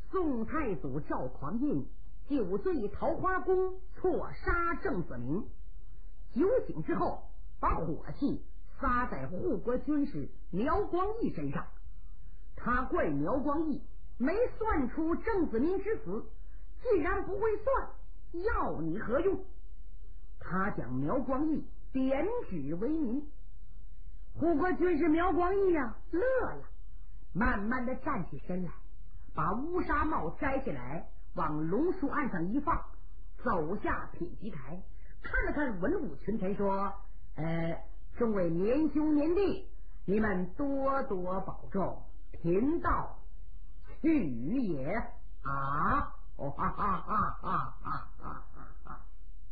宋太祖赵匡胤酒醉桃花宫，错杀郑子明。酒醒之后，把火气撒在护国军师苗光义身上。他怪苗光义没算出郑子明之死，既然不会算，要你何用？他将苗光义贬职为民。护国军师苗光义乐了，慢慢的站起身来，把乌纱帽摘下来，往龙树岸上一放，走下品级台，看了看文武群臣，说：众位年兄年弟，你们多多保重，贫道去也啊！哈哈哈哈哈哈！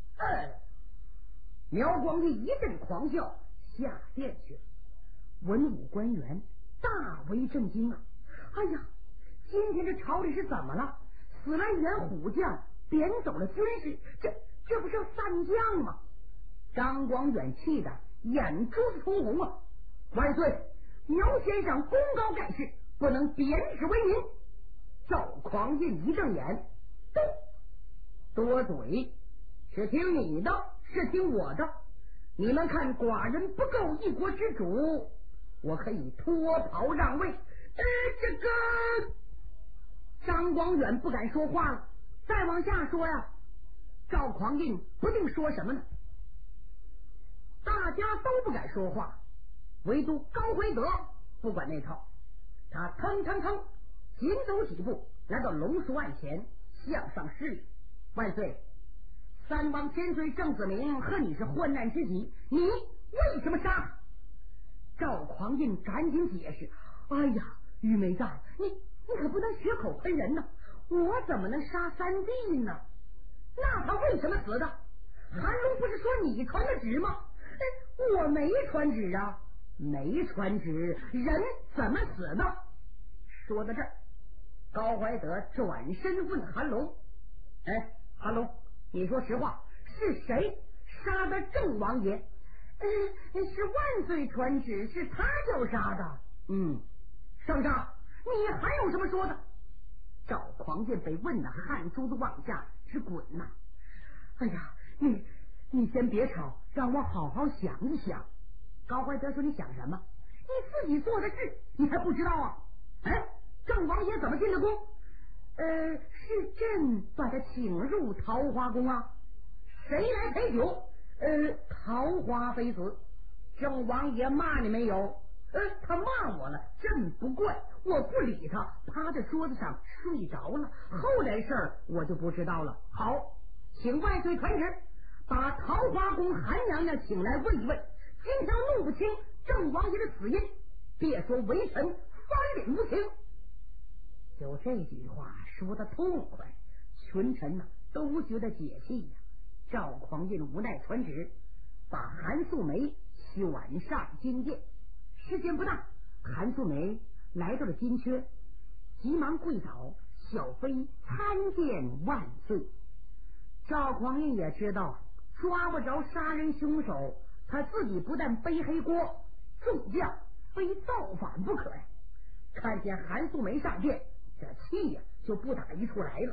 苗光义一阵狂笑，下殿去了。文武官员大为震惊啊！哎呀，今天这朝里是怎么了？死了一员虎将，贬走了军师，这不是要散将吗？张广远气得眼珠子通红啊！万岁，苗先生功高盖世，不能贬职为民。赵匡胤一瞪眼，多嘴，是听你的，是听我的。你们看寡人不够一国之主，我可以脱袍让位。这个张广远不敢说话了，再往下说呀，赵匡胤不定说什么呢。大家都不敢说话，唯独高怀德不管那套，他腾腾腾紧走几步，来到龙书案前，向上施礼：万岁，三王千岁郑子明和你是患难知己，你为什么杀？赵匡胤赶紧解释：哎呀，玉梅大，你可不能血口喷人呢，我怎么能杀三弟呢？那他为什么死的？韩龙不是说你传的旨吗？我没传旨啊，没传旨，人怎么死的？说到这儿，高怀德转身问韩龙：韩龙，你说实话，是谁杀的郑王爷？是万岁传旨，是他要杀的。圣上，你还有什么说的？赵匡胤被问的汗珠子往下直滚呐！哎呀，你先别吵，让我好好想一想。高怀德说：你想什么？你自己做的事你还不知道啊？郑王爷怎么进的宫？是朕把他请入桃花宫啊。谁来陪酒？桃花妃子。郑王爷骂你没有？他骂我了，朕不怪，我不理他，趴在桌子上睡着了。后来事儿我就不知道了。好，请万岁传旨，把桃花宫韩娘娘请来问一问，今天弄不清郑王爷的死因，别说微臣翻脸无情。就这句话说得痛快，群臣都觉得解气呀。赵匡胤无奈传旨，把韩素梅选上金殿。时间不大，韩素梅来到了金阙，急忙跪倒：小妃参见万岁。赵匡胤也知道抓不着杀人凶手，他自己不但背黑锅，众将非造反不可呀。看见韩素梅上殿，这气就不打一处来了。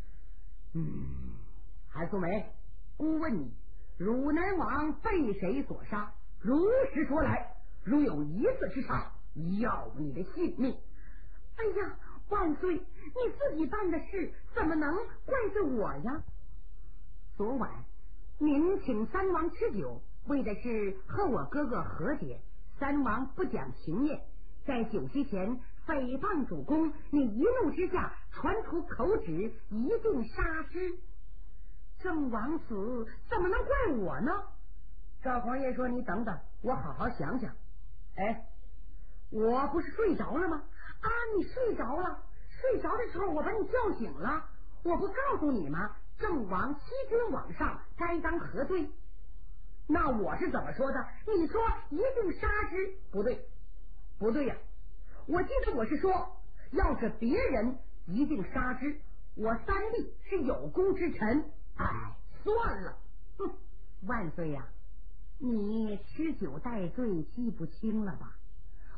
韩素梅，孤问你，汝南王被谁所杀？如实说来，如有一字之差，要你的性命。哎呀，万岁，你自己办的事怎么能怪罪我呀？昨晚您请三王吃酒，为的是和我哥哥和解，三王不讲情面，在酒席前诽谤主公，你一怒之下传出口旨，一定杀之。郑王死怎么能怪我呢？赵匡胤说：你等等，我好好想想。我不是睡着了吗？你睡着了，睡着的时候我把你叫醒了，我不告诉你吗？郑王欺君罔上，该当何罪？那我是怎么说的？你说一定杀之，不对呀！我记得我是说，要是别人一定杀之，我三弟是有功之臣。算了，万岁呀，你吃酒带醉记不清了吧？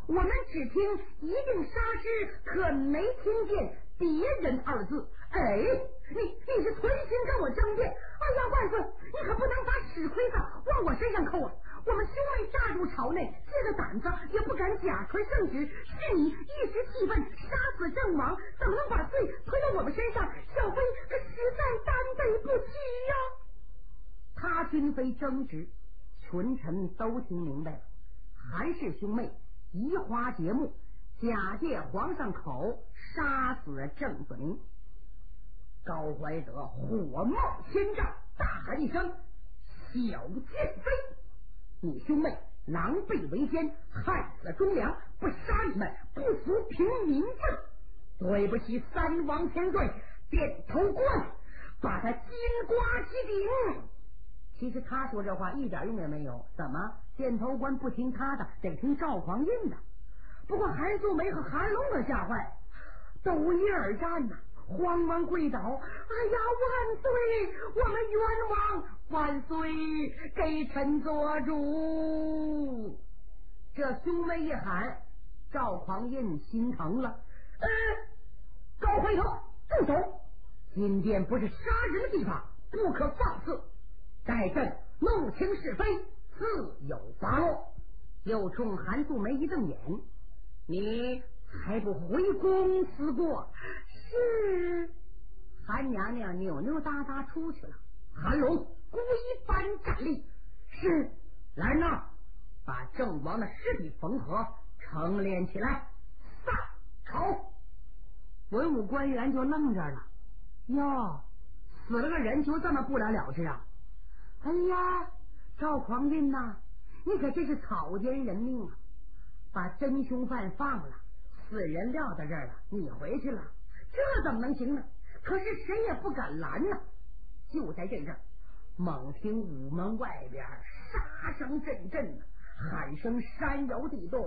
我们只听一定杀之，可没听见别人二字。哎，你是存心跟我争辩？哎呀，万岁，你可不能把屎盔子往我身上扣啊！我们兄妹炸入朝内，这个胆子也不敢假传圣旨，是你一时气愤杀死郑王，怎么能把罪推到我们身上？小妃这实在担背不起呀！他君妃争执，群臣都听明白了。韩氏兄妹移花接木，假借皇上口杀死郑子明。高怀德火冒千丈，大喊一声：“小贱妃！你兄妹狼狈为奸，害死忠良，不杀你们不服平民愤，对不起三王千岁！点头官，把他金瓜击顶！”其实他说这话一点用也没有，怎么点头官不听他的，得听赵匡胤的。不过韩素梅和韩龙可吓坏，都一而战呐，慌忙跪倒。哎呀，万岁，我们冤枉，万岁给臣做主。这兄妹一喊，赵匡胤心疼了。高回头住手，今天不是杀人的地方，不可放肆，待朕弄清是非，自有发落。又冲韩素梅一瞪眼，你还不回宫思过？是。韩娘娘扭扭哒哒出去了。韩龙孤一番站立，是。来人呐，把郑王的尸体缝合成殓起来，散朝。文武官员就愣着了，哟，死了个人就这么不了了之啊？哎呀，赵匡胤呐，你可真是草菅人命啊！把真凶犯放了，死人撂在这儿了，你回去了，这怎么能行呢？可是谁也不敢拦呢。就在这阵，猛听午门外边杀声阵阵，喊声山摇地动，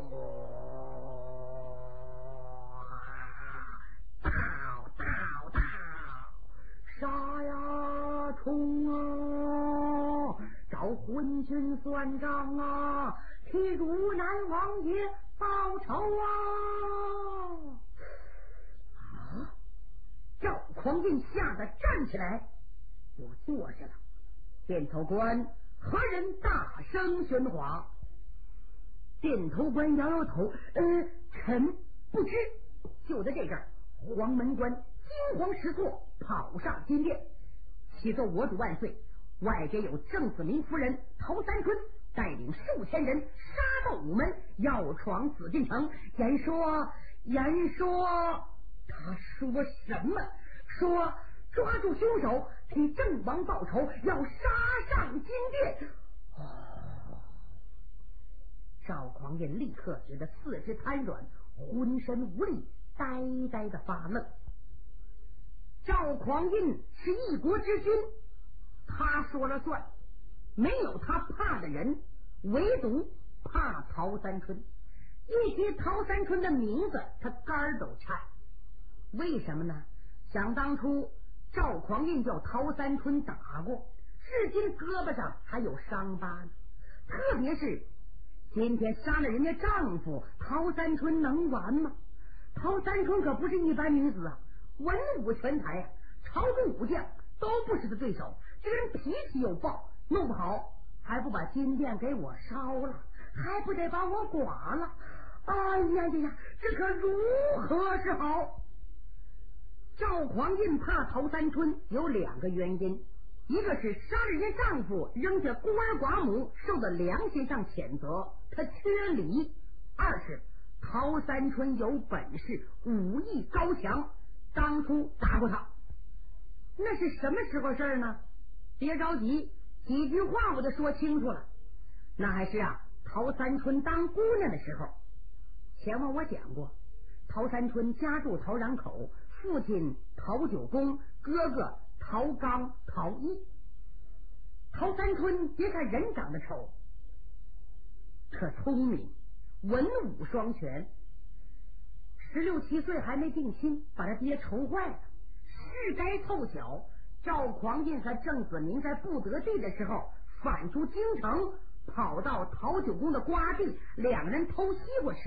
到，杀呀，冲啊！找昏君算账啊！替汝南王爷报仇啊！赵匡胤吓得站起来，又坐下了。点头官何人大声喧哗？点头官摇摇头，臣不知。就在这阵，黄门官惊慌失措，跑上金殿，启奏我主万岁，外边有郑子明夫人陶三春带领数千人杀到午门，要闯紫禁城。言说他说什么？说抓住凶手，替郑王报仇，要杀上金殿。赵匡胤立刻觉得四肢瘫软，浑身无力，呆呆的发愣。赵匡胤是一国之君，他说了算，没有他怕的人，唯独怕陶三春。一提陶三春的名字，他肝儿都颤。为什么呢？想当初赵匡胤叫陶三春打过，至今胳膊上还有伤疤呢。特别是今天杀了人家丈夫，陶三春能完吗？陶三春可不是一般女子啊，文武全才啊，朝中武将都不是他对手。这人脾气又暴，弄不好还不把金殿给我烧了，还不得把我剐了。哎呀呀呀，这可如何是好？赵匡胤怕陶三春有两个原因，一个是杀了人家丈夫，扔下孤儿寡母，受到良心上谴责，他缺礼；二是陶三春有本事，武艺高强，当初打过他。那是什么时候事呢？别着急，几句话我就说清楚了。那还是陶三春当姑娘的时候。前面我讲过，陶三春家住陶然口，父亲陶九公，哥哥陶刚、陶一。陶三春别看人长得丑，可聪明，文武双全。16、17岁还没定亲，把他爹愁坏了。是该凑巧，赵匡胤和郑子明在不得地的时候返出京城，跑到陶九公的瓜地，两人偷西瓜吃，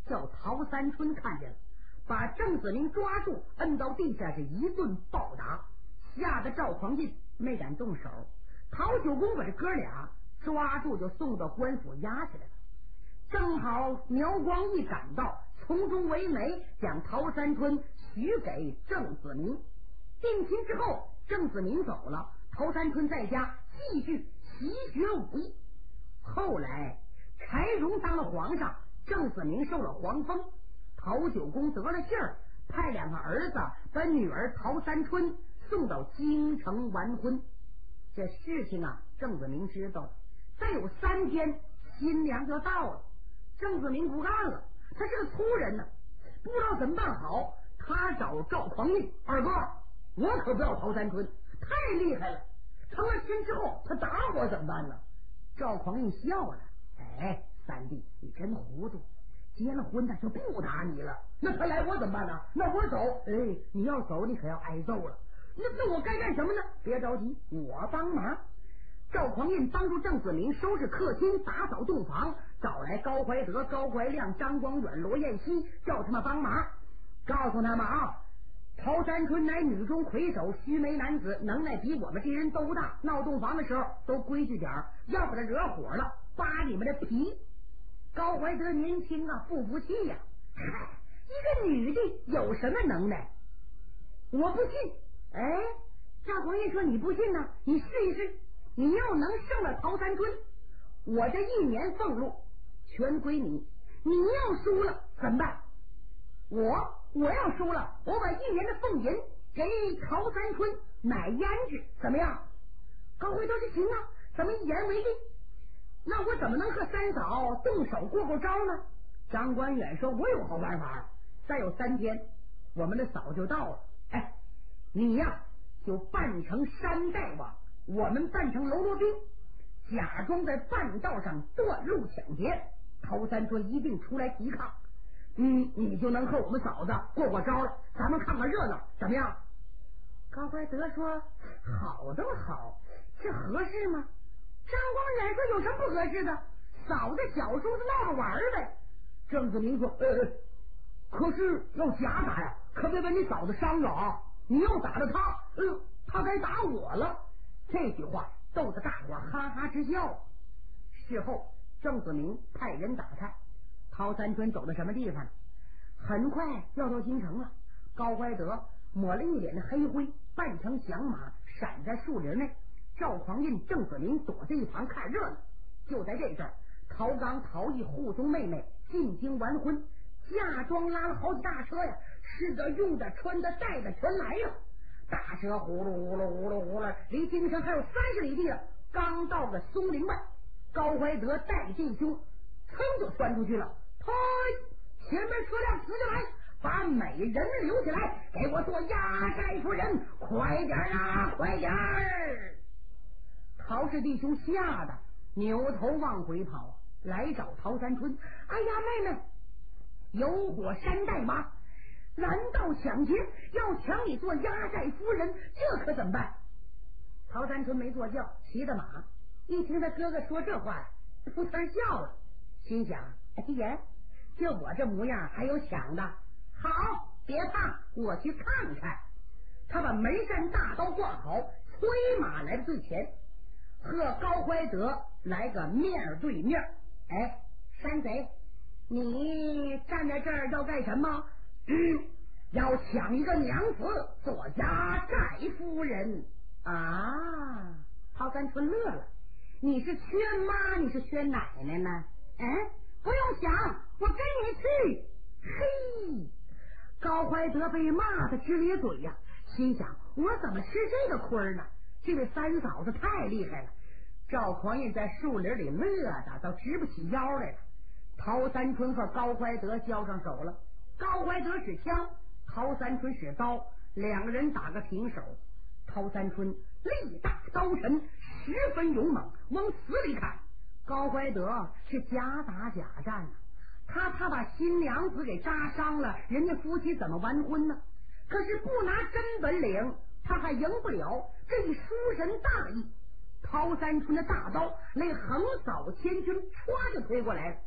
叫陶三春看见了，把郑子明抓住，摁到地下是一顿暴打，吓得赵匡胤没敢动手。陶九公把这哥俩抓住，就送到官府押起来了。正好苗光义赶到，从中为媒，将陶三春许给郑子明。定亲之后，郑子明走了，陶三春在家继续习学武艺。后来柴荣当了皇上，郑子明受了皇封，陶九公得了信儿，派2个儿子把女儿陶三春送到京城完婚。这事情啊，郑子明知道了。再有3天，新娘就到了。郑子明不干了，他是个粗人呢，不知道怎么办好。他找赵匡胤，二哥，我可不要陶三春，太厉害了。成了亲之后，他打我怎么办呢？赵匡胤笑了，哎，三弟，你真糊涂。结了婚他就不打你了，那他来我怎么办呢？那我走，哎，你要走，你可要挨揍了。那我该干什么呢？别着急，我帮忙。赵匡胤帮助郑子明收拾客厅，打扫洞房，找来高怀德、高怀亮、张光远、罗彦熙，叫他们帮忙，告诉他们啊，陶三春乃女中魁首，须眉男子，能耐比我们这人都大。闹洞房的时候都规矩点儿，要把他惹火了，扒你们的皮。高怀德年轻啊，不服气呀、一个女的有什么能耐？我不信。哎，赵匡胤说你不信呢，你试一试。你要能胜了陶三春，我这1年俸禄全归你。你要输了怎么办？我要输了，我把1年的俸银给陶三春买胭脂，怎么样？高怀德说行啊，咱们一言为定。那我怎么能和三嫂动手过招呢？张官远说我有好办法，再有3天我们的嫂就到了。哎，你呀就扮成山大王，我们扮成喽啰兵，假装在半道上断路抢劫，陶三春一定出来抵抗，你就能和我们嫂子过招了，咱们看看热闹，怎么样？高怀德说好都好，这合适吗？张光远说有什么不合适的？嫂子小叔子闹着玩呗。郑子明说可是要假打呀，可别把你嫂子伤着啊！你要打了他，他该打我了。这句话逗得大伙哈哈直笑。事后郑子明派人打探陶三春走到什么地方，很快要到京城了。高怀德抹了一脸的黑灰，扮成响马，闪在树林内。赵匡胤、郑子明躲在一旁看热闹。就在这阵儿，陶刚、陶毅护送妹妹进京完婚，嫁妆拉了好几大车呀，吃的、用的、穿的、戴的全来了。大车呼噜呼噜呼噜呼噜，离京城还有30里地了。刚到个松林外，高怀德带弟兄噌就窜出去了。前面车辆停下来，把美人留起来，给我做压寨夫人，快点啊，快点儿！陶氏弟兄吓得扭头往回跑，来找陶三春。哎呀，妹妹，有火山大马拦道抢劫，要抢你做压寨夫人，这可怎么办？陶三春没坐轿，骑的马，一听他哥哥说这话，扑哧笑了，心想：哎呀，就我这模样还有抢的？好，别怕，我去看看。他把门扇大刀挂好，催马来到最前，和高怀德来个面对面。哎，山贼，你站在这儿要干什么？要抢一个娘子做压寨夫人啊！陶三春乐了，你是缺妈，你是缺奶奶呢？不用想，我跟你去。嘿，高怀德被骂的直咧嘴呀，心想我怎么吃这个亏呢？这位三嫂子太厉害了。赵匡胤在树林里乐的都直不起腰来了。陶三春和高怀德交上手了，高怀德使枪，陶三春使刀，2个人打个平手。陶三春力大刀沉，十分勇猛，往死里砍。高怀德是假打假战啊，他怕把新娘子给扎伤了，人家夫妻怎么完婚呢？可是不拿真本领，他还赢不了，这一书人大意。陶三春的大刀那横扫千军歘就推过来了，高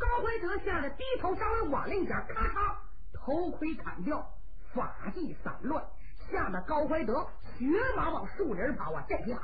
高怀德吓得低头稍微晚了一点，咔嚓，头盔砍掉，发髻散乱，吓得高怀德血马往树林跑啊！这批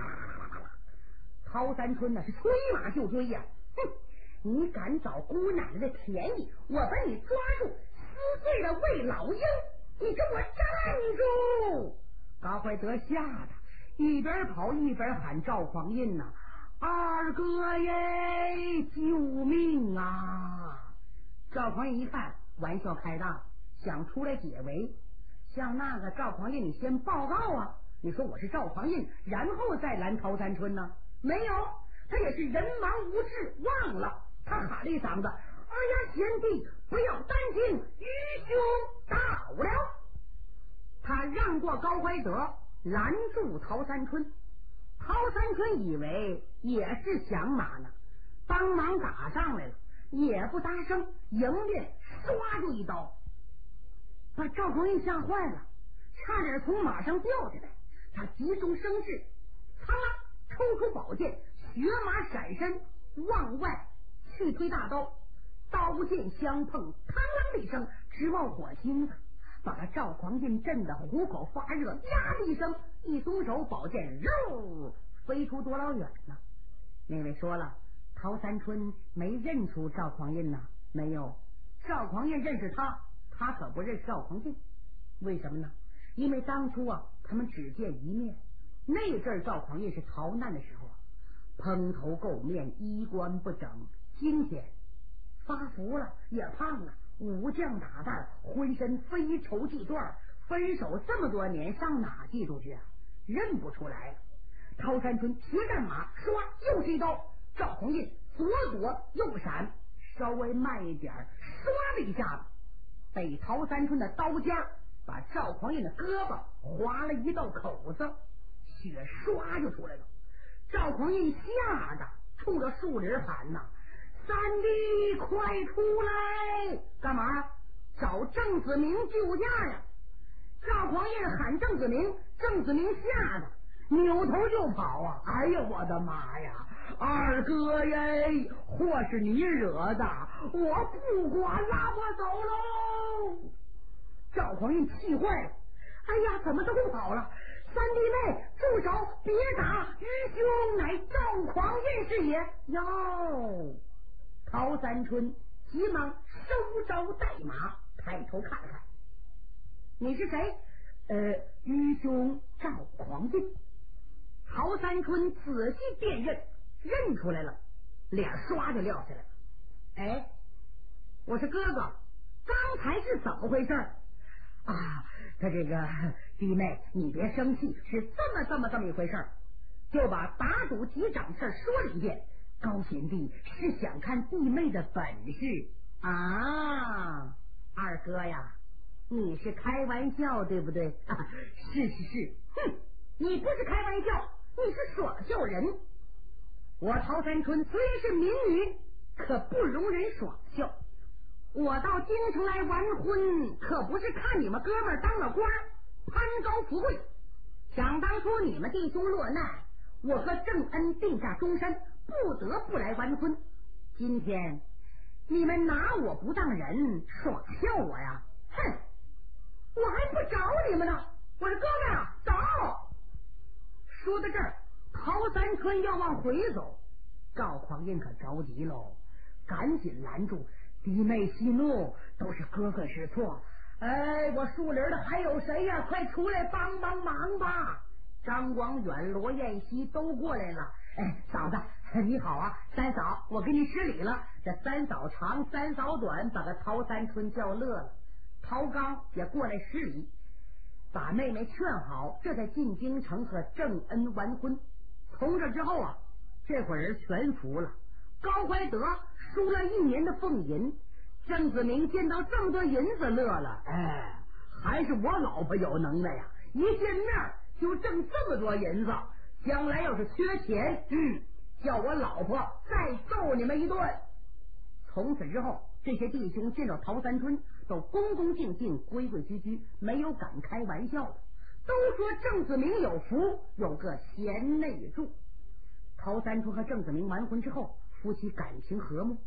陶三春呢是催马就追呀！哼，你敢找姑奶奶的便宜，我把你抓住，撕碎了喂老鹰！你给我站住！高怀德吓得一边跑一边喊赵匡胤呐：“二哥耶，救命啊！”赵匡胤一看玩笑开大，想出来解围。像那个赵匡胤，你先报告啊！你说我是赵匡胤，然后再拦陶三春呢？没有，他也是人忙无志，忘了。他喊了一嗓子：“哎呀，贤弟，不要担惊，愚兄到了。”他让过高怀德，拦住陶三春。陶三春以为也是响马呢，帮忙打上来了，也不搭声，迎面唰就一刀，把赵匡胤吓坏了，差点从马上掉下来。他急中生智，噌啦抽出宝剑，血马闪身往外去推大刀，刀剑相碰，嘡啷的一声直冒火星子，把他赵匡胤震得虎口发热，呀的一声一松手，宝剑肉飞出多老远呢？那位说了，陶三春没认出赵匡胤呢？没有，赵匡胤认识他，他可不认识赵匡胤。为什么呢？因为当初啊，他们只见一面。那阵赵匡胤是逃难的时候，蓬头垢面，衣冠不整。今天发福了，也胖了，武将打扮，浑身非绸系缎，分手这么多年，上哪记住去啊？认不出来了。陶三春骑战马，唰又是一刀，赵匡胤左躲右闪，稍微慢一点，唰的一下子，被陶三春的刀尖把赵匡胤的胳膊划了一道口子，血唰就出来了。赵匡胤吓得冲着树林喊呐：“三弟，快出来！干嘛？找郑子明救驾呀！”赵匡胤喊郑子明，郑子明吓得扭头就跑啊！哎呀，我的妈呀！二哥耶，祸是你惹的，我不管了，我走喽！赵匡胤气坏了，哎呀，怎么都跑了？三弟妹，住手，别打！愚兄乃赵匡胤是也。哟，陶三春急忙收招带马，抬头看看，你是谁？愚兄赵匡胤。陶三春仔细辨认，认出来了，脸唰就撂下来了。哎，我是哥哥，刚才是怎么回事啊？他这个弟妹，你别生气，是这么一回事，就把打赌几掌事说了一遍。高贤弟是想看弟妹的本事啊，二哥呀，你是开玩笑对不对？啊，是，哼，你不是开玩笑，你是耍笑人。我陶三春虽然是民女，可不容人耍笑。我到京城来完婚，可不是看你们哥们当了官，攀高富贵。想当初你们弟兄落难，我和郑恩定下终身，不得不来完婚。今天你们拿我不当人，耍笑我呀！哼，我还不找你们呢！我说哥们啊，走！说到这儿，陶三春要往回走，赵匡胤可着急喽，赶紧拦住。弟妹息怒，都是哥哥是错。哎，我树林的还有谁呀？快出来帮帮忙吧！张广远、罗彦熙都过来了。哎，嫂子你好啊，三嫂，我给你施礼了。这三嫂长，三嫂短，把个陶三春叫乐了。陶刚也过来施礼，把妹妹劝好，这才进京城和郑恩完婚。从这之后啊，这伙人全服了。高怀德输了1年的俸银，郑子明见到这么多银子乐了，哎，还是我老婆有能耐呀！一见面就挣这么多银子，将来要是缺钱，叫我老婆再揍你们一顿。从此之后，这些弟兄见到陶三春都恭恭敬敬、规规矩矩，没有敢开玩笑的，都说郑子明有福，有个贤内助。陶三春和郑子明完婚之后，夫妻感情和睦。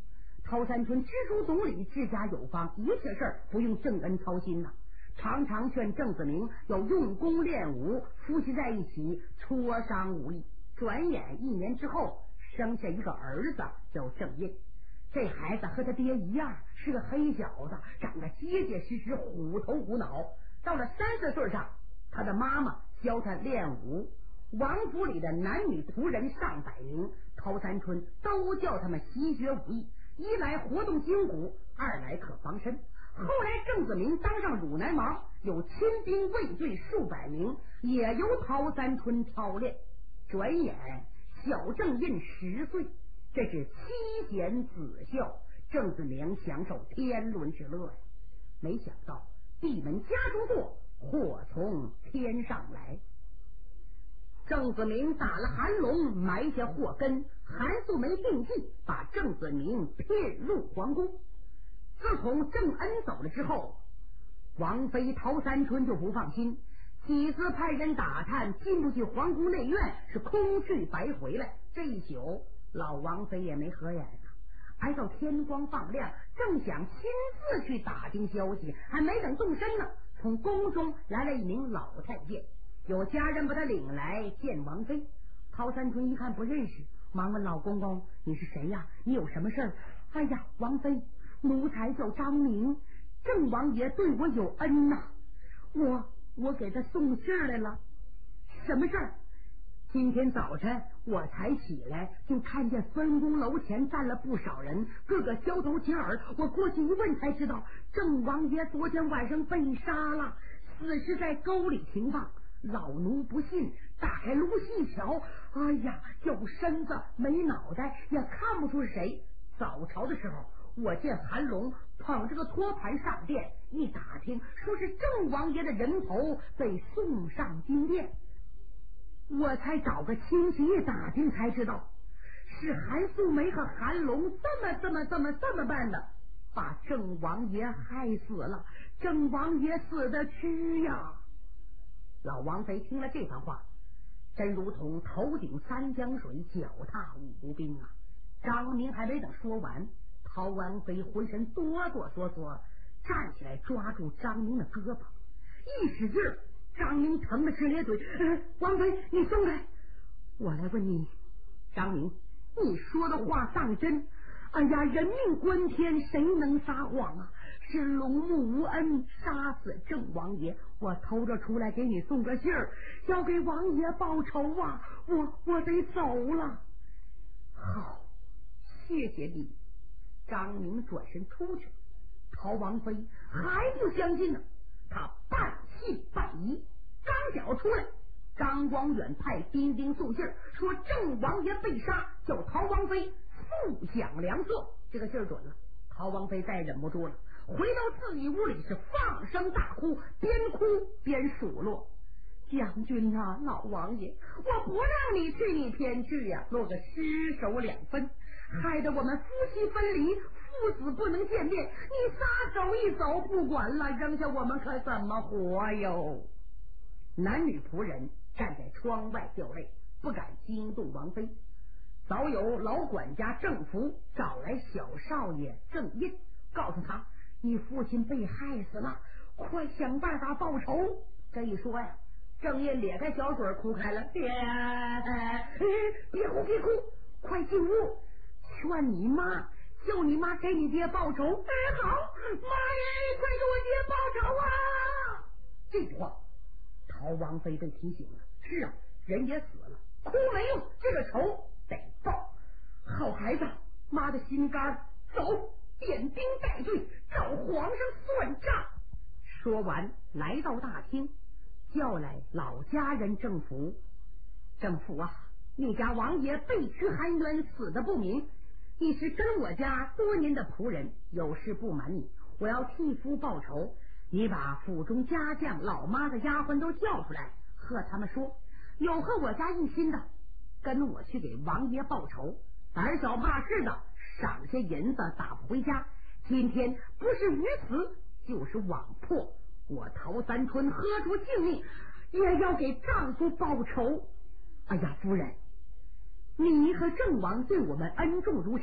陶三春知书懂礼，治家有方，一切事儿不用郑恩操心呐。常常劝郑子明要用功练武，夫妻在一起磋商武艺。转眼1年之后，生下一个儿子叫郑印。这孩子和他爹一样，是个黑小子，长得结结实实，虎头虎脑。到了30岁上，他的妈妈教他练武，王府里的男女仆人上百名，陶三春都叫他们习学武艺，一来活动筋骨，二来可防身。后来郑子明当上汝南王，有亲兵卫队数百名，也由陶三春操练。转眼小郑印10岁，这是妻贤子孝，郑子明享受天伦之乐呀。没想到闭门家中坐，祸从天上来。郑子明打了韩龙，埋下祸根。韩素梅定计，把郑子明骗入皇宫。自从郑恩走了之后，王妃陶三春就不放心，几次派人打探，进不去皇宫内院，是空去白回来。这一宿老王妃也没合眼啊，挨到天光放亮，正想亲自去打听消息，还没等动身呢，从宫中来了一名老太监，有家人把他领来见王妃。陶三春一看不认识，忙问老公公：“你是谁呀？你有什么事儿？”“哎呀，王妃，奴才叫张明，郑王爷对我有恩呐，我给他送信儿来了。”“什么事儿？”“今天早晨我才起来，就看见分宫楼前站了不少人，个个交头接耳。我过去一问才知道，郑王爷昨天晚上被杀了，死是在沟里停放。老奴不信，打开炉细瞧，哎呀，有身子没脑袋，也看不出是谁。早朝的时候，我见韩龙捧着个托盘上殿，一打听，说是郑王爷的人头被送上金殿。我才找个亲戚一打听，才知道是韩素梅和韩龙这么办的，把郑王爷害死了。郑王爷死得屈呀！”老王妃听了这番话，真如同头顶3江水，脚踏5冰啊！张明还没等说完，陶王妃浑身哆哆嗦嗦，站起来抓住张明的胳膊，一使劲儿，张明疼得直咧嘴。“王妃，你松开！我来问你，张明，你说的话当真？哎呀，人命关天，谁能撒谎啊？是龙目无恩，杀死郑王爷，我偷着出来给你送个信儿，要给王爷报仇啊！我得走了。”“好，谢谢你。”张明转身出去，陶王妃还不相信呢，他半信半疑。刚脚出来，张光远派兵丁送信说郑王爷被杀，叫陶王妃速享良策。这个信儿准了，陶王妃再忍不住了，回到自己屋里是放声大哭，边哭边数落：“将军啊，老王爷，我不让你去，你偏去呀，落个尸首2分，害得我们夫妻分离，父子不能见面。你撒手一走，不管了，扔下我们可怎么活哟？”男女仆人站在窗外掉泪，不敢惊动王妃。早有老管家郑福找来小少爷郑印，告诉他：“你父亲被害死了，快想办法报仇。”这一说呀，郑印咧开小嘴哭开了：“爹，别哭别哭，快进屋，劝你妈，叫你妈给你爹报仇。”“好，妈呀，你快给我爹报仇啊！”这句话陶王妃被提醒了。是啊，人也死了，哭没用，这个仇得报。好孩子，妈的心肝，走，点兵带队，找皇上算账。说完，来到大厅，叫来老家人郑福。“郑福啊，你家王爷被屈含冤，死得不明。你是跟我家多年的仆人，有事不瞒你，我要替夫报仇。你把府中家将、老妈的丫鬟都叫出来，和他们说，有和我家一心的，跟我去给王爷报仇。胆小怕事的，赏些银子打不回家。今天不是于死，就是网破。我陶三春喝出性命，也要给丈夫报仇。哎呀，夫人，你和郑王对我们恩重如山，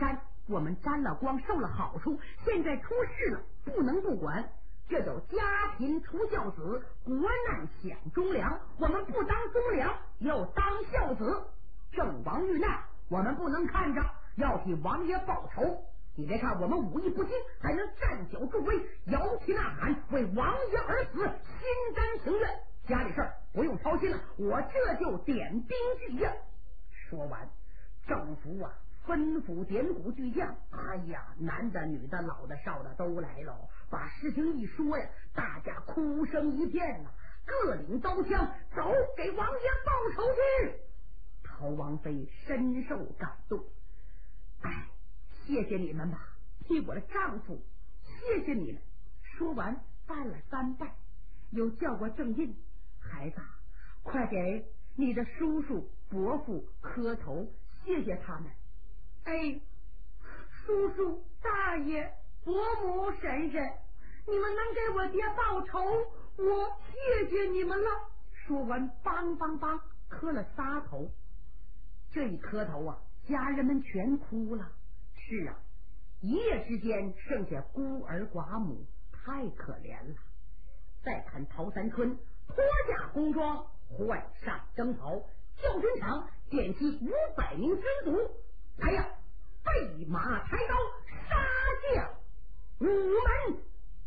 我们沾了光，受了好处，现在出事了，不能不管。这叫家贫出孝子，国难享忠良。我们不当忠良，要当孝子。郑王遇难，我们不能看着，要替王爷报仇。你别看我们武艺不精，还能站脚助威，摇旗呐喊，为王爷而死，心甘情愿。家里事儿不用操心了，我这就点兵据将。说完，政府啊吩咐点鼓巨将，哎呀，男的女的老的少的都来了，把事情一说呀，大家哭声一片呐，各领刀枪，走，给王爷报仇去。陶王妃深受感动，哎，谢谢你们吧，替我的丈夫，谢谢你们。说完拜了3拜，又叫过郑印，孩子，快给你的叔叔伯父磕头，谢谢他们。哎，叔叔大爷伯母婶婶，你们能给我爹报仇，我谢谢你们了。说完梆梆梆磕了3头。这一磕头啊，家人们全哭了。是啊，一夜之间剩下孤儿寡母，太可怜了。再看陶三春脱下红装，换上征袍，教军场点齐500名军卒，来呀，备马抬刀，杀将午门。